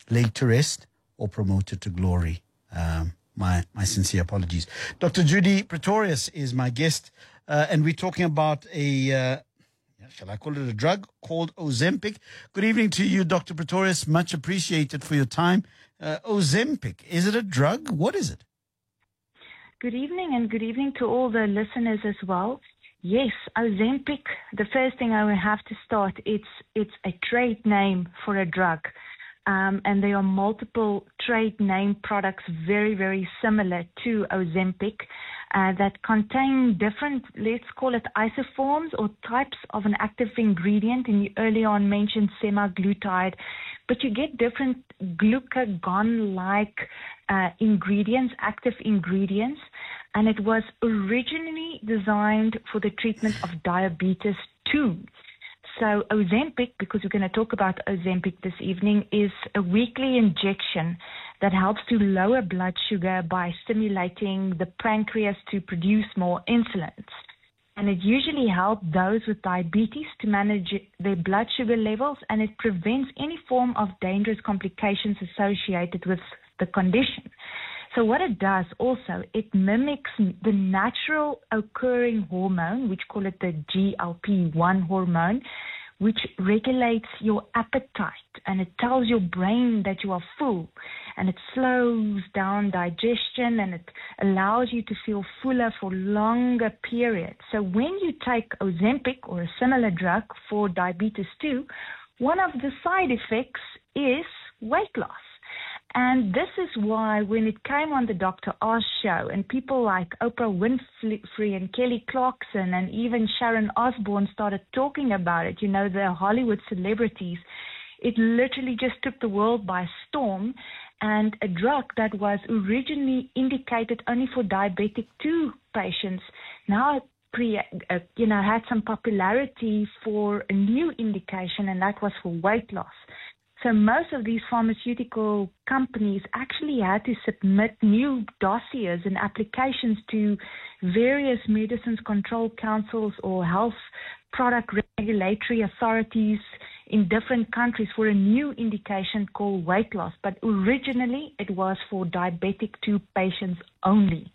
laid to rest or promoted to glory. My sincere apologies. Dr. Judy Pretorius is my guest, and we're talking about shall I call it a drug called Ozempic. Good evening to you, Dr. Pretorius. Much appreciated for your time. Ozempic, is it a drug? What is it? Good evening, and good evening to all the listeners as well. Yes, Ozempic, the first thing I will have to start, it's a trade name for a drug. And there are multiple trade name products very, very similar to Ozempic that contain different, let's call it isoforms or types of an active ingredient. And you earlier on mentioned semaglutide, but you get different glucagon-like ingredients, active ingredients. And it was originally designed for the treatment of diabetes 2. So Ozempic, because we're going to talk about Ozempic this evening, is a weekly injection that helps to lower blood sugar by stimulating the pancreas to produce more insulin. And it usually helps those with diabetes to manage their blood sugar levels, and it prevents any form of dangerous complications associated with the condition. So what it does also, it mimics the natural occurring hormone, which call it the GLP-1 hormone, which regulates your appetite, and it tells your brain that you are full, and it slows down digestion, and it allows you to feel fuller for longer periods. So when you take Ozempic or a similar drug for diabetes 2, one of the side effects is weight loss. And this is why when it came on the Dr. Oz show and people like Oprah Winfrey and Kelly Clarkson and even Sharon Osbourne started talking about it, the Hollywood celebrities, it literally just took the world by storm. And a drug that was originally indicated only for diabetic 2 patients now had some popularity for a new indication, and that was for weight loss. So most of these pharmaceutical companies actually had to submit new dossiers and applications to various medicines control councils or health product regulatory authorities in different countries for a new indication called weight loss. But originally it was for diabetic 2 patients only.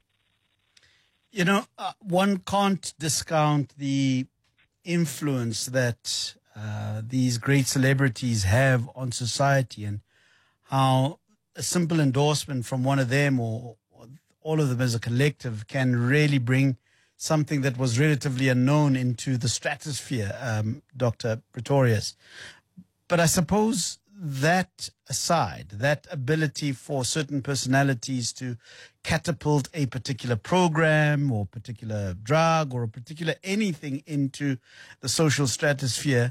One can't discount the influence that these great celebrities have on society, and how a simple endorsement from one of them or all of them as a collective can really bring something that was relatively unknown into the stratosphere, Dr. Pretorius. But I suppose that aside, that ability for certain personalities to catapult a particular program or particular drug or a particular anything into the social stratosphere,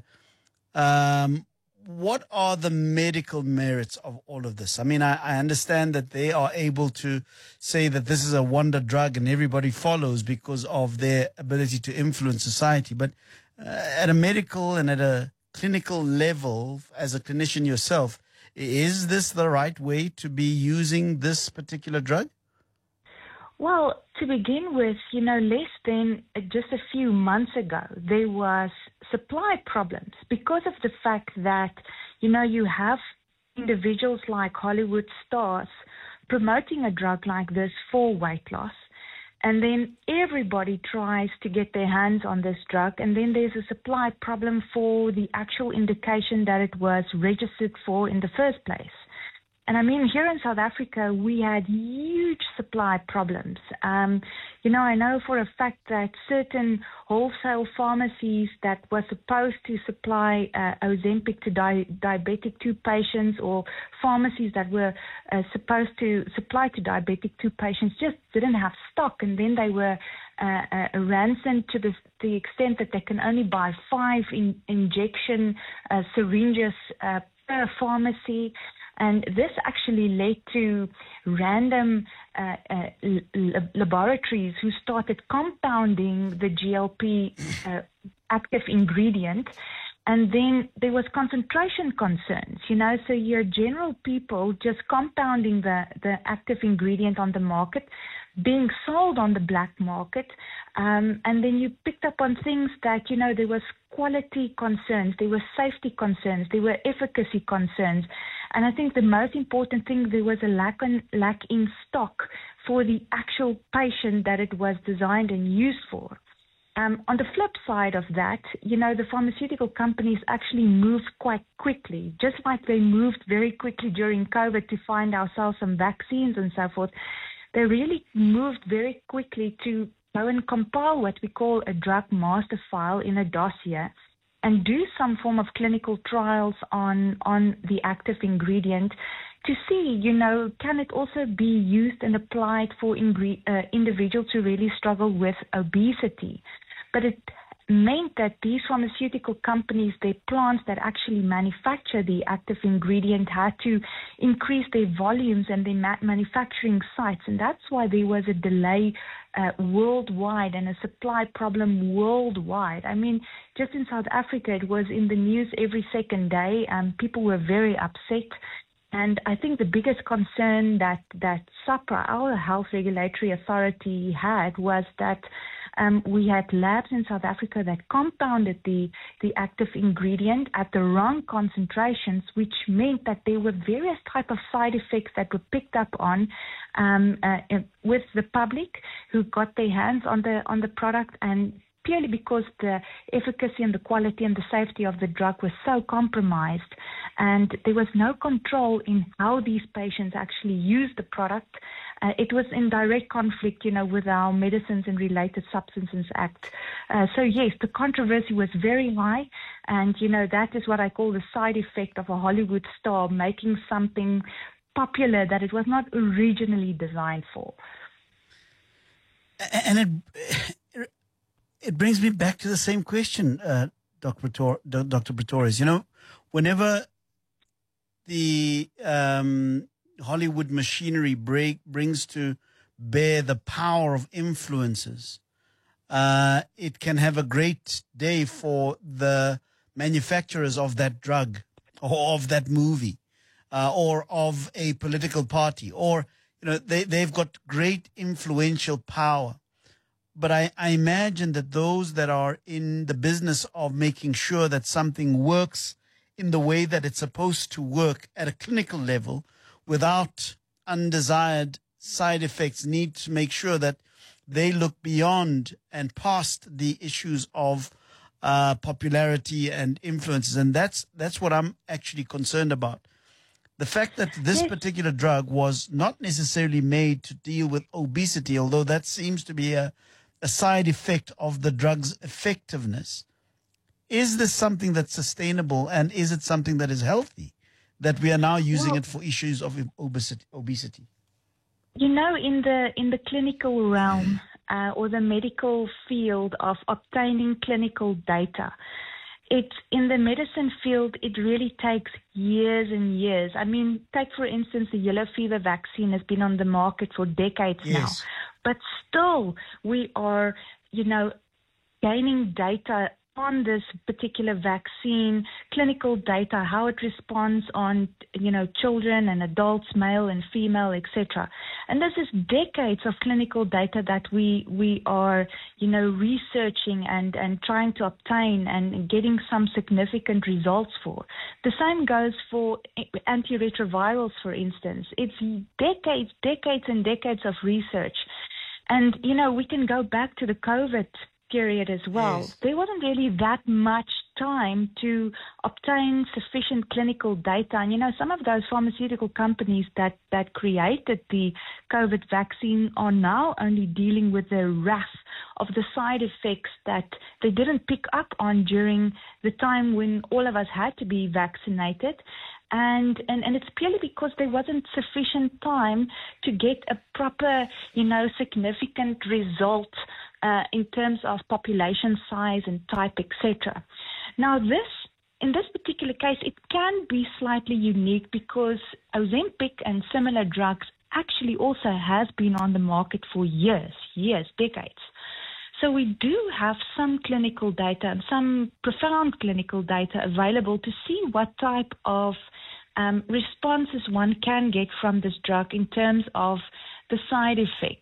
what are the medical merits of all of this? I mean, I understand that they are able to say that this is a wonder drug and everybody follows because of their ability to influence society. But at a medical and at a clinical level, as a clinician yourself, is this the right way to be using this particular drug? Well, to begin with, less than just a few months ago, there was supply problems because of the fact that, you have individuals like Hollywood stars promoting a drug like this for weight loss. And then everybody tries to get their hands on this drug. And then there's a supply problem for the actual indication that it was registered for in the first place. And I mean, here in South Africa, we had huge supply problems. I know for a fact that certain wholesale pharmacies that were supposed to supply Ozempic to diabetic 2 patients, or pharmacies that were supposed to supply to diabetic 2 patients, just didn't have stock. And then they were ransomed to the extent that they can only buy 5 injection syringes per pharmacy. And this actually led to random laboratories who started compounding the GLP active ingredient. And then there was concentration concerns, so your general people just compounding the active ingredient on the market. being sold on the black market. And then you picked up on things that, there was quality concerns, there were safety concerns, there were efficacy concerns. And I think the most important thing, there was a lack in stock for the actual patient that it was designed and used for. On the flip side of that, the pharmaceutical companies actually moved quite quickly, just like they moved very quickly during COVID to find ourselves some vaccines and so forth. They really moved very quickly to go and compile what we call a drug master file in a dossier and do some form of clinical trials on the active ingredient to see, can it also be used and applied for individuals who really struggle with obesity. But it meant that these pharmaceutical companies, their plants that actually manufacture the active ingredient, had to increase their volumes and their manufacturing sites. And that's why there was a delay worldwide and a supply problem worldwide. I mean, just in South Africa, it was in the news every second day. People were very upset. And I think the biggest concern that SAHPRA, our health regulatory authority, had was that we had labs in South Africa that compounded the active ingredient at the wrong concentrations, which meant that there were various type of side effects that were picked up on with the public who got their hands on the product, and purely because the efficacy and the quality and the safety of the drug was so compromised, and there was no control in how these patients actually used the product. It was in direct conflict, with our Medicines and Related Substances Act. So yes, the controversy was very high, and that is what I call the side effect of a Hollywood star making something popular that it was not originally designed for. And it brings me back to the same question, Dr. Pretorius. Whenever the Hollywood machinery brings to bear the power of influences, it can have a great day for the manufacturers of that drug or of that movie or of a political party, or they've got great influential power. But I imagine that those that are in the business of making sure that something works in the way that it's supposed to work at a clinical level without undesired side effects need to make sure that they look beyond and past the issues of popularity and influences. And that's what I'm actually concerned about. The fact that this particular drug was not necessarily made to deal with obesity, although that seems to be a side effect of the drug's effectiveness. Is this something that's sustainable, and is it something that is healthy, that we are now using it for issues of obesity? In the clinical realm or the medical field of obtaining clinical data, in the medicine field, it really takes years and years. I mean, take, for instance, the yellow fever vaccine has been on the market for decades now. But still, we are, gaining data on this particular vaccine, clinical data, how it responds on, children and adults, male and female, etc. And this is decades of clinical data that we are, researching and trying to obtain and getting some significant results for. The same goes for antiretrovirals, for instance. It's decades and decades of research. And, we can go back to the COVID period as well. Yes. There wasn't really that much time to obtain sufficient clinical data. And, some of those pharmaceutical companies that created the COVID vaccine are now only dealing with the wrath of the side effects that they didn't pick up on during the time when all of us had to be vaccinated. And it's purely because there wasn't sufficient time to get a proper, significant result in terms of population size and type, etc. Now, in this particular case, it can be slightly unique because Ozempic and similar drugs actually also has been on the market for years, decades. So we do have some clinical data and some profound clinical data available to see what type of responses one can get from this drug in terms of the side effects.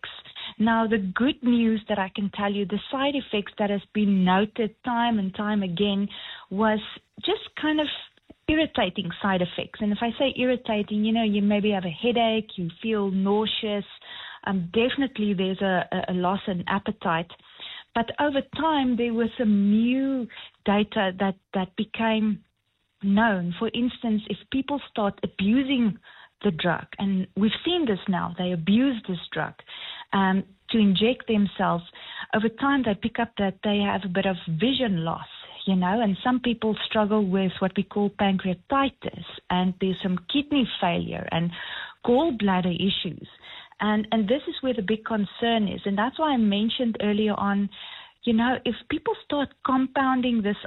Now, the good news that I can tell you, the side effects that has been noted time and time again was just kind of irritating side effects. And if I say irritating, you maybe have a headache, you feel nauseous. Definitely there's a loss in appetite. But over time, there was some new data that became known. For instance, if people start abusing the drug, and we've seen this now, they abuse this drug to inject themselves, over time they pick up that they have a bit of vision loss, and some people struggle with what we call pancreatitis, and there's some kidney failure and gallbladder issues. And this is where the big concern is. And that's why I mentioned earlier on, if people start compounding this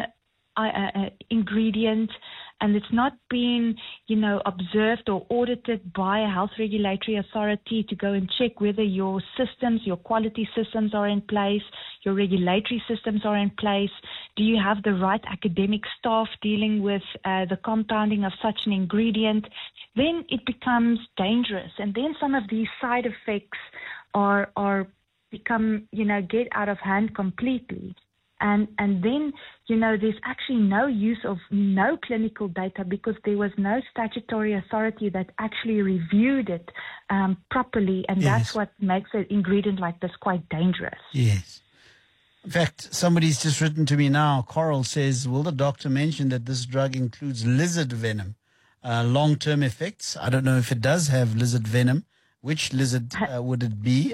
ingredient and it's not being, observed or audited by a health regulatory authority to go and check whether your systems, your quality systems are in place, your regulatory systems are in place, do you have the right academic staff dealing with the compounding of such an ingredient, then it becomes dangerous. And then some of these side effects become, get out of hand completely. And then, there's actually no clinical data because there was no statutory authority that actually reviewed it properly. And that's what makes an ingredient like this quite dangerous. Yes. In fact, somebody's just written to me now. Coral says, will the doctor mention that this drug includes lizard venom? Long-term effects. I don't know if it does have lizard venom. Which lizard would it be?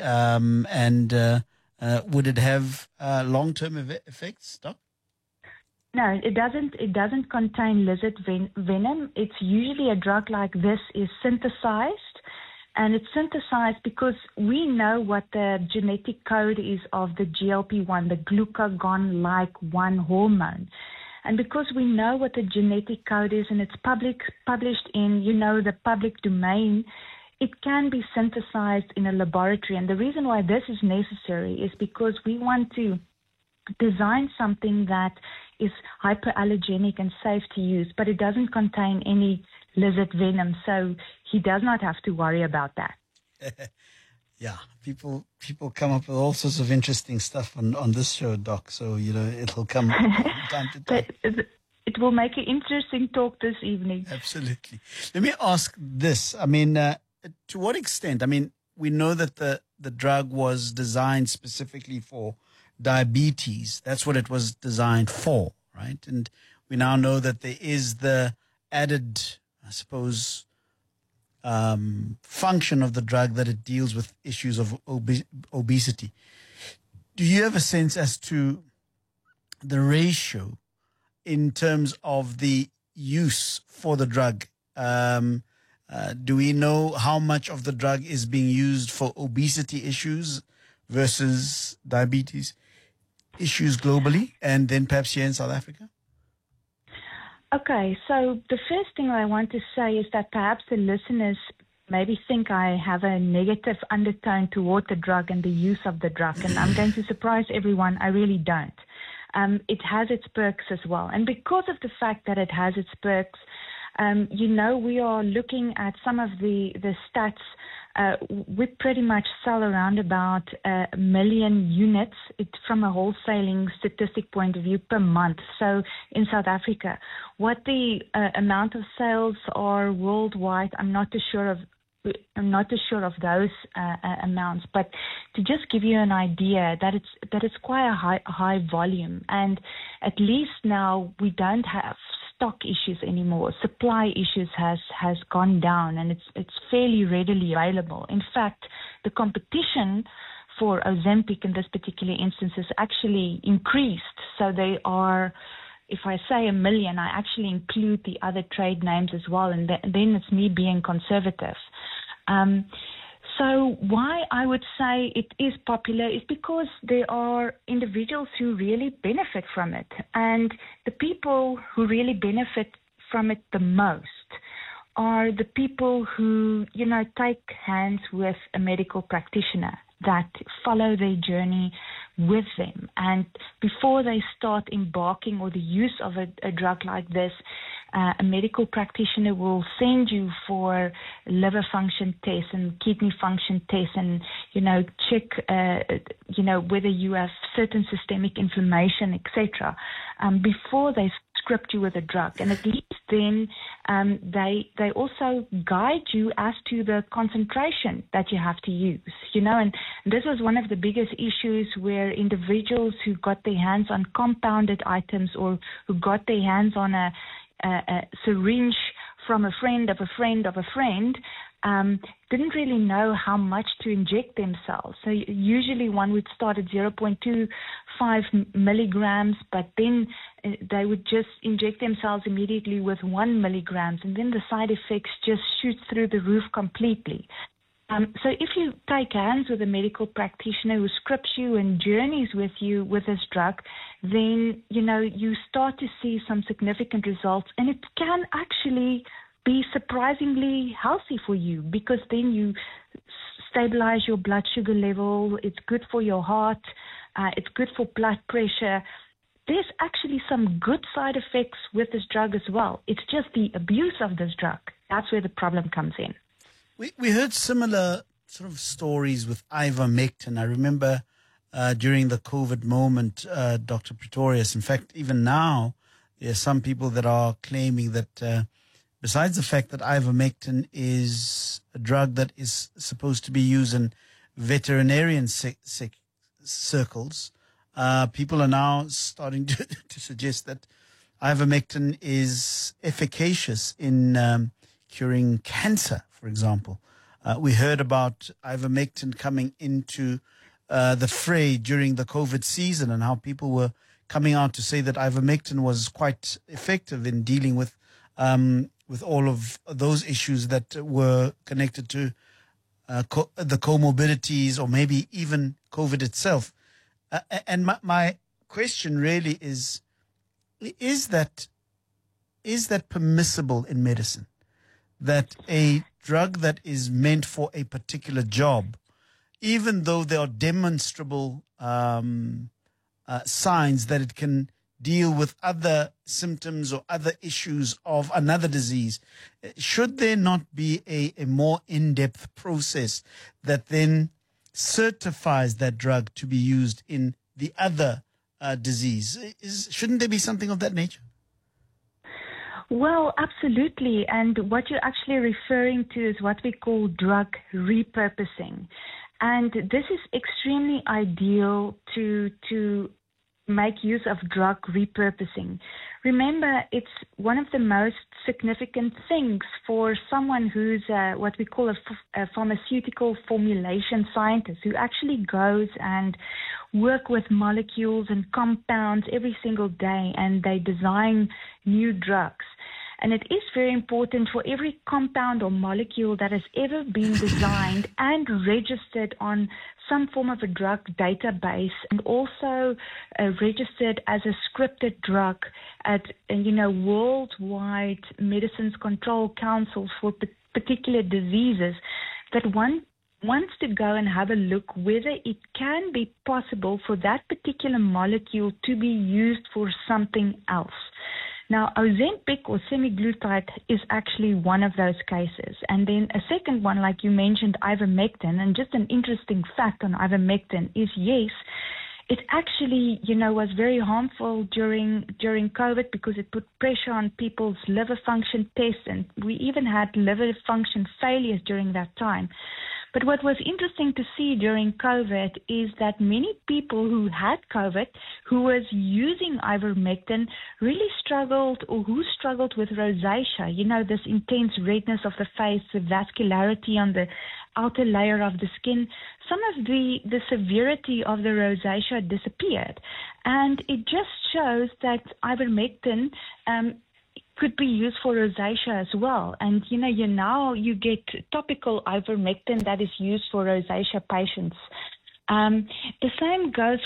Would it have long-term effects, Doc? No, it doesn't. It doesn't contain lizard venom. It's usually a drug like this is synthesized, and it's synthesized because we know what the genetic code is of the GLP-1, the glucagon-like 1 hormone. And because we know what the genetic code is and it's published in, the public domain, it can be synthesized in a laboratory. And the reason why this is necessary is because we want to design something that is hyperallergenic and safe to use, but it doesn't contain any lizard venom. So he does not have to worry about that. Yeah, people come up with all sorts of interesting stuff on this show, Doc. So, it'll come from time to time. It will make an interesting talk this evening. Absolutely. Let me ask this. I mean, to what extent? I mean, we know that the drug was designed specifically for diabetes. That's what it was designed for, right? And we now know that there is the added, I suppose, function of the drug that it deals with issues of obesity. Do you have a sense as to the ratio in terms of the use for the drug? Do we know how much of the drug is being used for obesity issues versus diabetes issues globally, and then perhaps here in South Africa? Okay, so the first thing I want to say is that perhaps the listeners maybe think I have a negative undertone toward the drug and the use of the drug, and I'm going to surprise everyone, I really don't. It has its perks as well. And because of the fact that it has its perks, we are looking at some of the stats. We pretty much sell around about 1 million units from a wholesaling statistic point of view per month. So in South Africa, what the amount of sales are worldwide, I'm not too sure of those amounts, but to just give you an idea that it's quite a high volume, and at least now we don't have stock issues anymore. Supply issues has gone down, and it's fairly readily available. In fact, the competition for Ozempic in this particular instance is actually increased. So they are, if I say 1 million, I actually include the other trade names as well, and then it's me being conservative. So why I would say it is popular is because there are individuals who really benefit from it. And the people who really benefit from it the most are the people who, take hands with a medical practitioner. that follow their journey with them. And before they start embarking or the use of a drug like this, a medical practitioner will send you for liver function tests and kidney function tests and, check, whether you have certain systemic inflammation, etc., before they script you with a drug. And at least then they also guide you as to the concentration that you have to use, and this was one of the biggest issues where individuals who got their hands on compounded items or who got their hands on a syringe from a friend of a friend of a friend didn't really know how much to inject themselves. So usually one would start at 0.25 milligrams, but then they would just inject themselves immediately with 1 milligrams, and then the side effects just shoot through the roof completely. So if you take hands with a medical practitioner who scripts you and journeys with you with this drug, then, you start to see some significant results, and it can actually be surprisingly healthy for you because then you stabilize your blood sugar level. It's good for your heart. It's good for blood pressure. There's actually some good side effects with this drug as well. It's just the abuse of this drug. That's where the problem comes in. We heard similar sort of stories with ivermectin. I remember during the COVID moment, Dr. Pretorius, in fact, even now, there are some people that are claiming that besides the fact that ivermectin is a drug that is supposed to be used in veterinarian circles, people are now starting to suggest that ivermectin is efficacious in curing cancer, for example. We heard about ivermectin coming into the fray during the COVID season and how people were coming out to say that ivermectin was quite effective in dealing with all of those issues that were connected to the comorbidities or maybe even COVID itself. And my question really is that permissible in medicine? That a drug that is meant for a particular job, even though there are demonstrable signs that it can deal with other symptoms or other issues of another disease, should there not be a more in-depth process that then certifies that drug to be used in the other disease? Shouldn't there be something of that nature? Well, absolutely. And what you're actually referring to is what we call drug repurposing. And this is extremely ideal to make use of drug repurposing. Remember, it's one of the most significant things for someone who's what we call a pharmaceutical formulation scientist, who actually goes and work with molecules and compounds every single day, and they design new drugs. And it is very important for every compound or molecule that has ever been designed and registered on some form of a drug database, and also registered as a scripted drug at worldwide medicines control councils for particular diseases, that one wants to go and have a look whether it can be possible for that particular molecule to be used for something else. Now, Ozempic or semaglutide is actually one of those cases. And then a second one, like you mentioned, ivermectin. And just an interesting fact on ivermectin is, yes, it actually, was very harmful during COVID because it put pressure on people's liver function tests. And we even had liver function failures during that time. But what was interesting to see during COVID is that many people who had COVID, who was using ivermectin, really struggled with rosacea, this intense redness of the face, the vascularity on the outer layer of the skin. Some of the severity of the rosacea disappeared. And it just shows that ivermectin could be used for rosacea as well. And, you get topical ivermectin that is used for rosacea patients. The same goes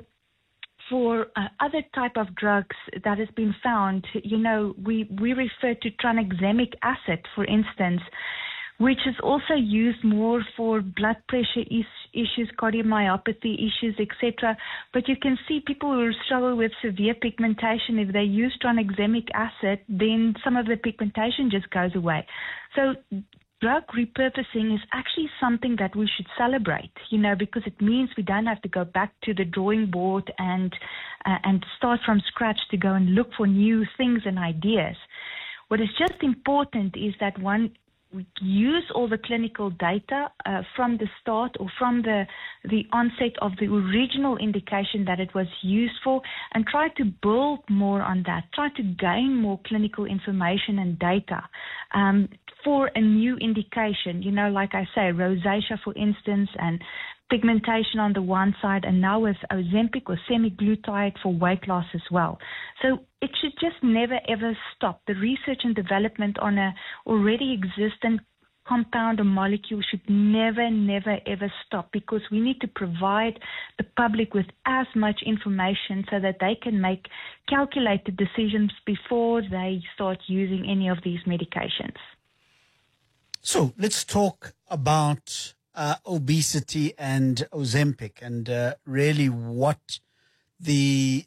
for other type of drugs that has been found. We refer to tranexamic acid, for instance, which is also used more for blood pressure issues, cardiomyopathy issues, etc. But you can see people who struggle with severe pigmentation, if they use tranexamic acid, then some of the pigmentation just goes away. So drug repurposing is actually something that we should celebrate, because it means we don't have to go back to the drawing board and start from scratch to go and look for new things and ideas. What is just important is that we use all the clinical data from the start or from the onset of the original indication that it was used for, and try to build more on that, try to gain more clinical information and data for a new indication, like I say, rosacea, for instance, and pigmentation on the one side, and now with Ozempic or semaglutide for weight loss as well. So it should just never ever stop. The research and development on a already existent compound or molecule should never ever stop, because we need to provide the public with as much information so that they can make calculated decisions before they start using any of these medications. So let's talk about obesity and Ozempic, and really what the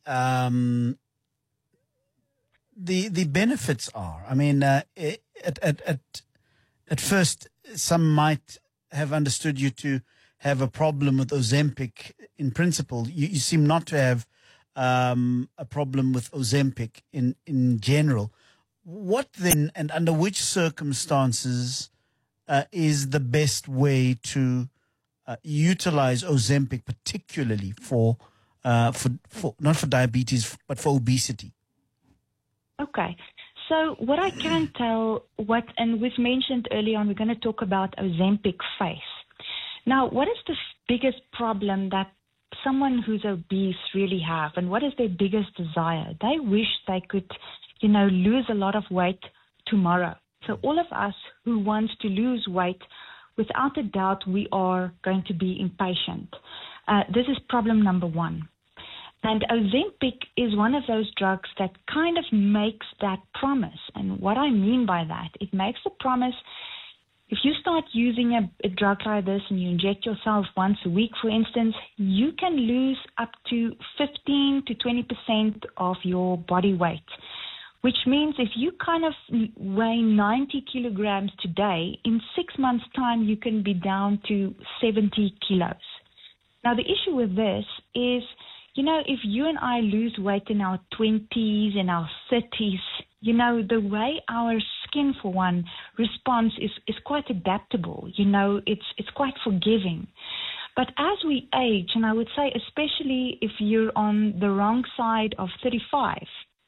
benefits are. I mean, at first, some might have understood you to have a problem with Ozempic. In principle, you seem not to have a problem with Ozempic in general. What then, and under which circumstances, is the best way to utilize Ozempic, particularly for not for diabetes but for obesity? Okay. So what I can tell, and we've mentioned earlier on, we're going to talk about Ozempic face. Now, what is the biggest problem that someone who's obese really have, and what is their biggest desire? They wish they could, lose a lot of weight tomorrow. So all of us who want to lose weight, without a doubt, we are going to be impatient. This is problem number one. And Ozempic is one of those drugs that kind of makes that promise. And what I mean by that, it makes the promise, if you start using a drug like this and you inject yourself once a week, for instance, you can lose up to 15 to 20% of your body weight, which means if you kind of weigh 90 kilograms today, in 6 months' time, you can be down to 70 kilos. Now, the issue with this is, if you and I lose weight in our 20s and our 30s, the way our skin, for one, responds is quite adaptable. It's quite forgiving. But as we age, and I would say especially if you're on the wrong side of 35,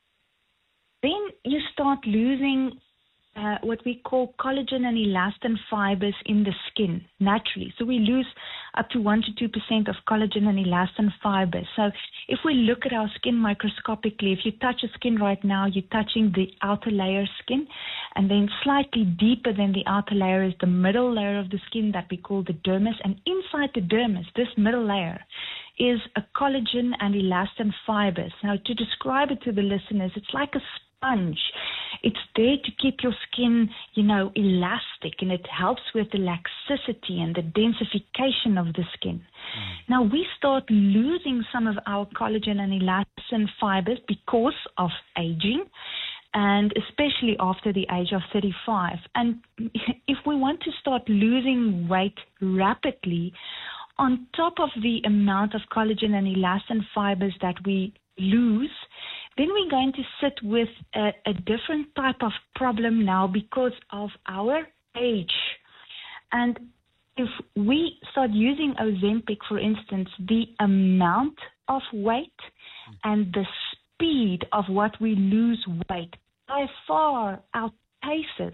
then you start losing what we call collagen and elastin fibers in the skin naturally. So we lose up to 1 to 2% of collagen and elastin fibers. So if we look at our skin microscopically, if you touch the skin right now, you're touching the outer layer skin, and then slightly deeper than the outer layer is the middle layer of the skin that we call the dermis. And inside the dermis, this middle layer, is a collagen and elastin fibers. Now, to describe it to the listeners, it's like a sponge. It's there to keep your skin, elastic, and it helps with the laxicity and the densification of the skin. Now, we start losing some of our collagen and elastin fibers because of aging, and especially after the age of 35. And if we want to start losing weight rapidly, on top of the amount of collagen and elastin fibers that we lose, then we're going to sit with a different type of problem now because of our age. And if we start using Ozempic, for instance, the amount of weight and the speed of what we lose weight by far outpaces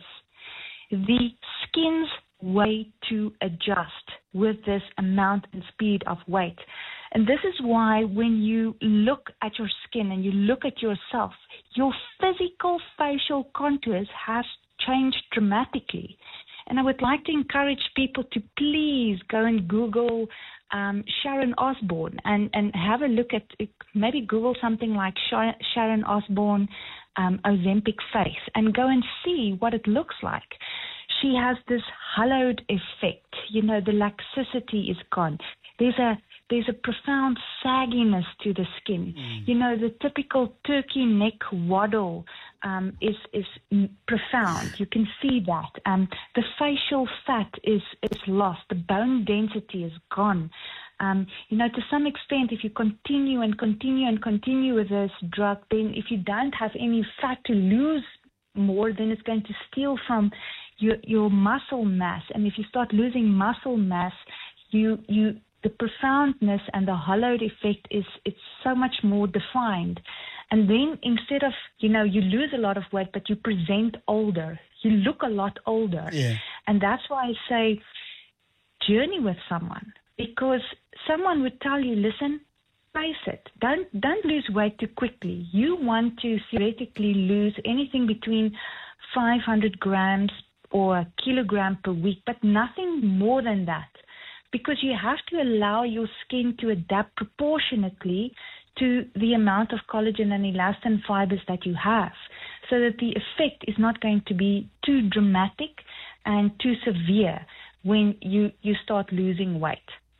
the skin's way to adjust with this amount and speed of weight. And this is why when you look at your skin and you look at yourself, your physical facial contours have changed dramatically. And I would like to encourage people to please go and Google Sharon Osbourne and have a look at, maybe Google something like Sharon Osbourne Ozempic face and go and see what it looks like. she has this hollowed effect. You know, the laxicity is gone. There's a profound sagginess to the skin. You know, the typical turkey neck waddle is profound. You can see that. The facial fat is lost. The bone density is gone. You know, to some extent, if you continue with this drug, then if you don't have any fat to lose more, then it's going to steal from your muscle mass. And if you start losing muscle mass, the profoundness and the hollowed effect it's so much more defined. And then instead of, you know, you lose a lot of weight, but you present older. You look a lot older. Yeah. And that's why I say journey with someone, because someone would tell you, listen, face it. Don't lose weight too quickly. You want to theoretically lose anything between 500 grams or a kilogram per week, but nothing more than that. Because you have to allow your skin to adapt proportionately to the amount of collagen and elastin fibers that you have, so that the effect is not going to be too dramatic and too severe when you start losing weight.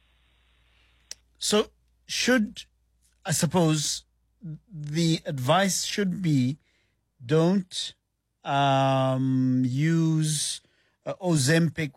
So I suppose the advice should be, don't use Ozempic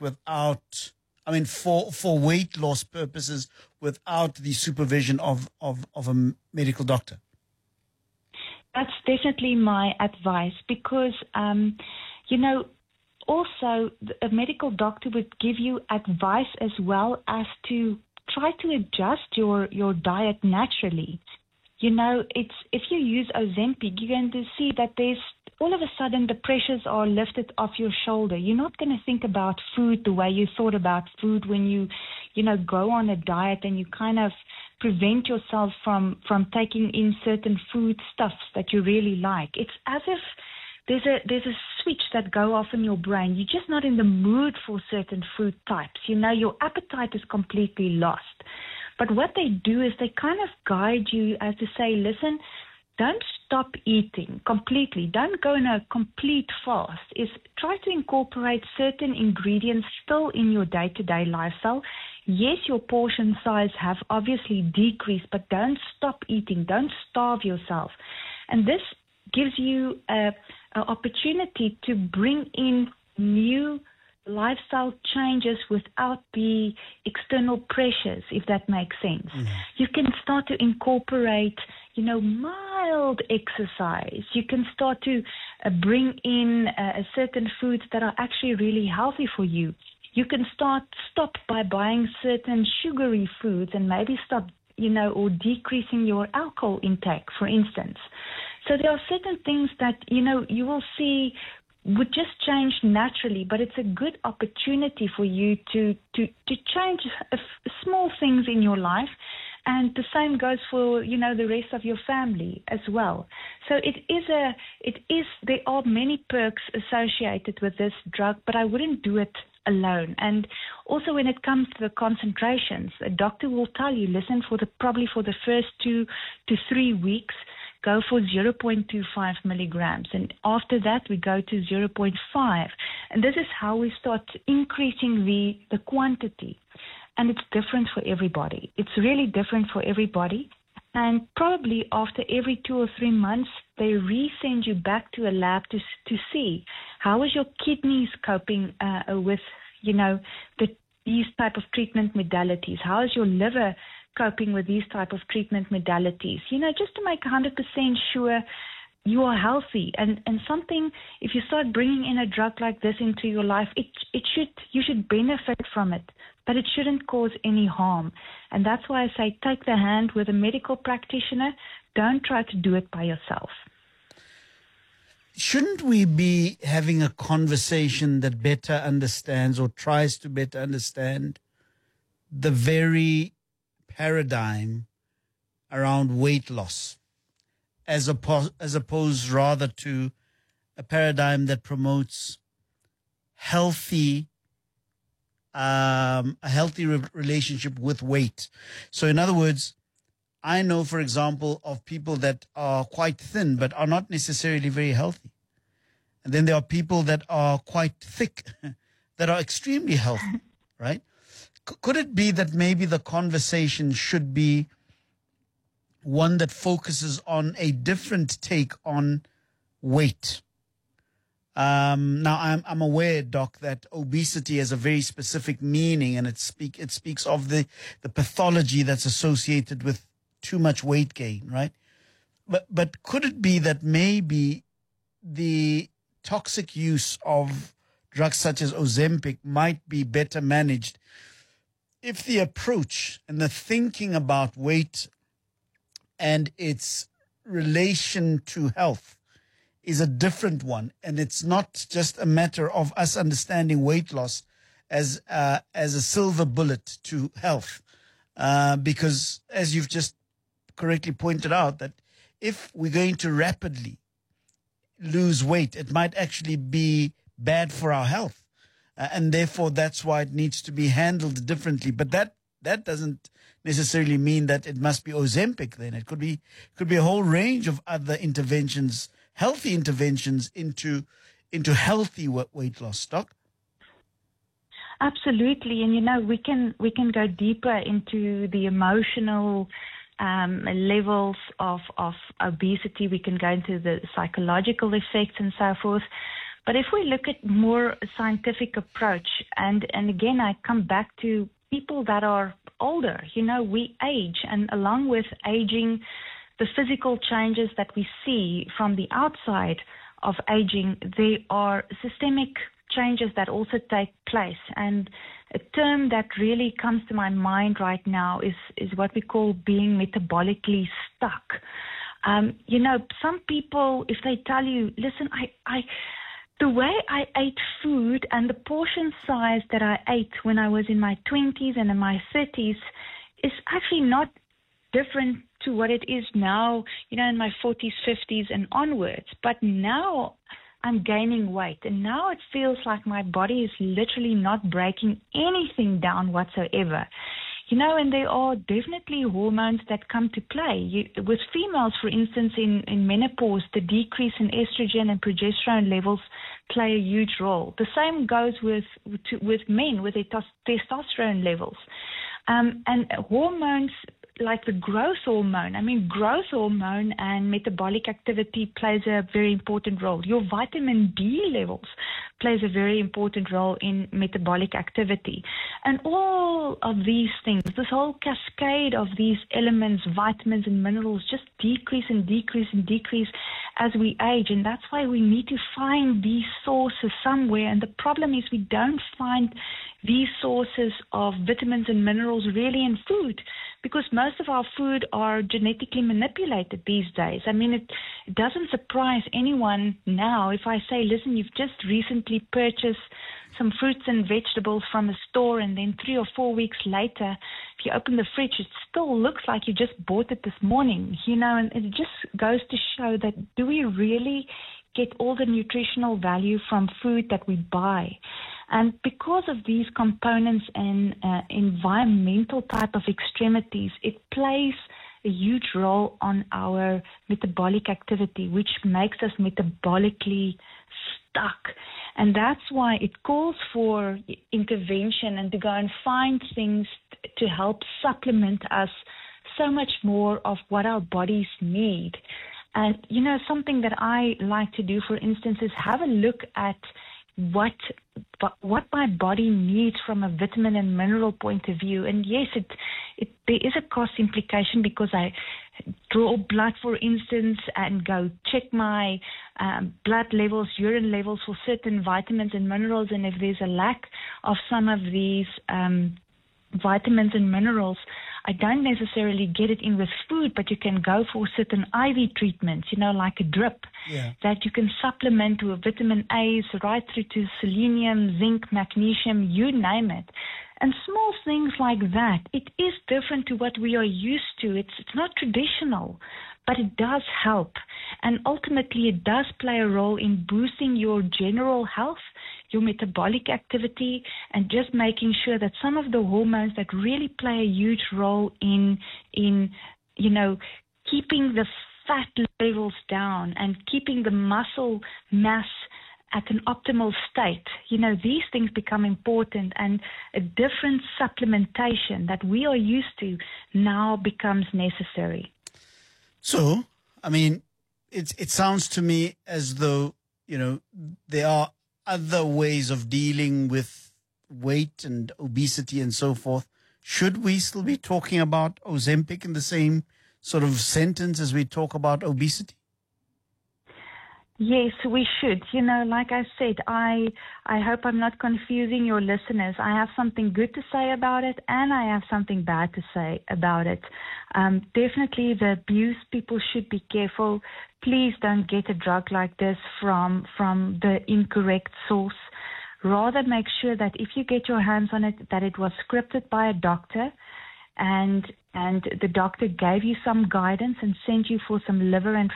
for weight loss purposes without the supervision of a medical doctor. That's definitely my advice, because, you know, also a medical doctor would give you advice as well as to try to adjust your diet naturally. You know, if you use Ozempic, you're going to see that there's all of a sudden the pressures are lifted off your shoulder. You're not going to think about food the way you thought about food when you go on a diet, and you kind of prevent yourself from taking in certain foodstuffs that you really like. It's as if there's a switch that go off in your brain. You're just not in the mood for certain food types. You know, your appetite is completely lost. But what they do is they kind of guide you as to say, listen, don't stop eating completely. Don't go in a complete fast. Is try to incorporate certain ingredients still in your day-to-day lifestyle. Yes, your portion size have obviously decreased, but don't stop eating. Don't starve yourself. And this gives you an opportunity to bring in new lifestyle changes without the external pressures, if that makes sense. Mm-hmm. You can start to incorporate, mild exercise. You can start to bring in certain foods that are actually really healthy for you. You can stop by buying certain sugary foods and maybe stop, or decreasing your alcohol intake, for instance. So there are certain things that, you will see would just change naturally, but it's a good opportunity for you to change small things in your life. And the same goes for, the rest of your family as well. So there are many perks associated with this drug, but I wouldn't do it alone. And also when it comes to the concentrations, a doctor will tell you, listen, probably for the first 2 to 3 weeks, go for 0.25 milligrams. And after that, we go to 0.5. And this is how we start increasing the quantity. And it's different for everybody. It's really different for everybody. And probably after every 2 or 3 months, they resend you back to a lab to see how is your kidneys coping with, these type of treatment modalities. How is your liver coping with these type of treatment modalities? Just to make 100% sure you are healthy. And something, if you start bringing in a drug like this into your life, you should benefit from it, but it shouldn't cause any harm. And that's why I say take the hand with a medical practitioner. Don't try to do it by yourself. Shouldn't we be having a conversation that better understands or tries to better understand the very paradigm around weight loss, as opposed rather to a paradigm that promotes a healthy relationship with weight? So in other words, I know, for example, of people that are quite thin but are not necessarily very healthy. And then there are people that are quite thick that are extremely healthy, right? Could it be that maybe the conversation should be one that focuses on a different take on weight? Now, I'm aware, Doc, that obesity has a very specific meaning, and it speaks of the pathology that's associated with too much weight gain, right? But could it be that maybe the toxic use of drugs such as Ozempic might be better managed if the approach and the thinking about weight and its relation to health is a different one, and it's not just a matter of us understanding weight loss as a silver bullet to health, because as you've just correctly pointed out, that if we're going to rapidly lose weight, it might actually be bad for our health, and therefore that's why it needs to be handled differently. But that doesn't necessarily mean that it must be Ozempic. Then it could be a whole range of other interventions, healthy interventions into healthy weight loss, Doc. Absolutely, and we can go deeper into the emotional levels of obesity. We can go into the psychological effects and so forth. But if we look at more scientific approach, and again I come back to people that are older, we age, and along with aging, the physical changes that we see from the outside of aging, there are systemic changes that also take place. And a term that really comes to my mind right now is what we call being metabolically stuck. Some people, if they tell you, listen, the way I ate food and the portion size that I ate when I was in my 20s and in my 30s is actually not different to what it is now, in my 40s, 50s and onwards. But now I'm gaining weight, and now it feels like my body is literally not breaking anything down whatsoever. And there are definitely hormones that come to play. With females, for instance, in menopause, the decrease in estrogen and progesterone levels play a huge role. The same goes with men, with their testosterone levels. And hormones like the growth hormone. Growth hormone and metabolic activity plays a very important role. Your vitamin D levels plays a very important role in metabolic activity. And all of these things, this whole cascade of these elements, vitamins and minerals, just decrease and decrease and decrease as we age. And that's why we need to find these sources somewhere. And the problem is we don't find these sources of vitamins and minerals really in food, because most of our food are genetically manipulated these days. It doesn't surprise anyone now if I say, listen, you've just recently purchased some fruits and vegetables from a store, and then 3 or 4 weeks later, if you open the fridge, it still looks like you just bought it this morning, and it just goes to show that do we really get all the nutritional value from food that we buy? And because of these components and environmental type of extremities, it plays a huge role on our metabolic activity, which makes us metabolically stuck. And that's why it calls for intervention and to go and find things to help supplement us so much more of what our bodies need. And, something that I like to do, for instance, is have a look at what my body needs from a vitamin and mineral point of view. And yes, there is a cost implication, because I draw blood, for instance, and go check my blood levels, urine levels for certain vitamins and minerals. And if there's a lack of some of these vitamins and minerals, I don't necessarily get it in with food, but you can go for certain IV treatments, like a drip, that you can supplement with vitamin A's right through to selenium, zinc, magnesium, you name it. And small things like that. It is different to what we are used to. It's not traditional, but it does help. And ultimately, it does play a role in boosting your general health, your metabolic activity, and just making sure that some of the hormones that really play a huge role in keeping the fat levels down and keeping the muscle mass at an optimal state, these things become important, and a different supplementation that we are used to now becomes necessary. So, I mean, it sounds to me as though, there are other ways of dealing with weight and obesity and so forth. Should we still be talking about Ozempic in the same sort of sentence as we talk about obesity? Yes, we should. Like I said, I hope I'm not confusing your listeners. I have something good to say about it, and I have something bad to say about it. Definitely the abuse, people should be careful. Please don't get a drug like this from the incorrect source. Rather make sure that if you get your hands on it, that it was scripted by a doctor, and the doctor gave you some guidance and sent you for some liver and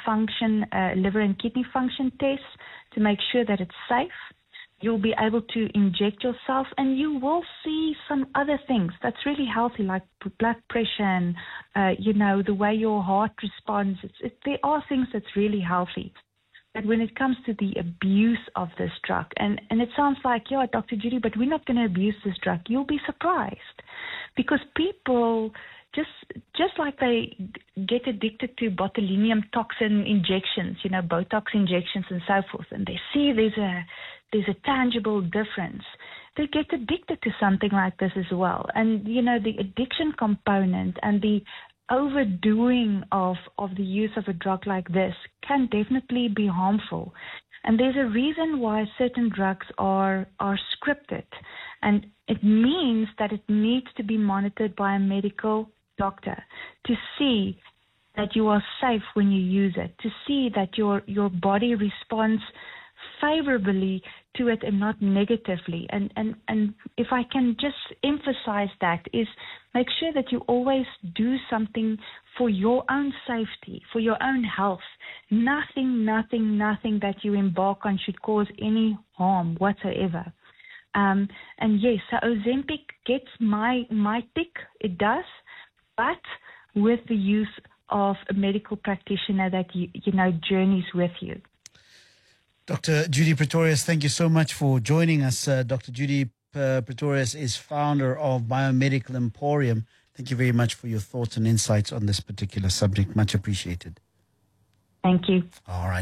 kidney function tests to make sure that it's safe. You'll be able to inject yourself, and you will see some other things that's really healthy, like blood pressure and, the way your heart responds. There are things that's really healthy. But when it comes to the abuse of this drug, and it sounds like, yeah, Dr. Judy, but we're not going to abuse this drug. You'll be surprised, because people, just like they get addicted to botulinum toxin injections, Botox injections and so forth, and they see there's a tangible difference, they get addicted to something like this as well. And, the addiction component and the overdoing of the use of a drug like this can definitely be harmful. And there's a reason why certain drugs are scripted. And it means that it needs to be monitored by a medical doctor to see that you are safe when you use it, to see that your body responds favorably to it and not negatively. And if I can just emphasize that, is make sure that you always do something for your own safety, for your own health. Nothing that you embark on should cause any harm whatsoever. And yes, so Ozempic gets my tick, it does, but with the use of a medical practitioner that journeys with you. Dr. Judy Pretorius, thank you so much for joining us. Dr. Judy Pretorius is founder of Biomedical Emporium. Thank you very much for your thoughts and insights on this particular subject. Much appreciated. Thank you. All right.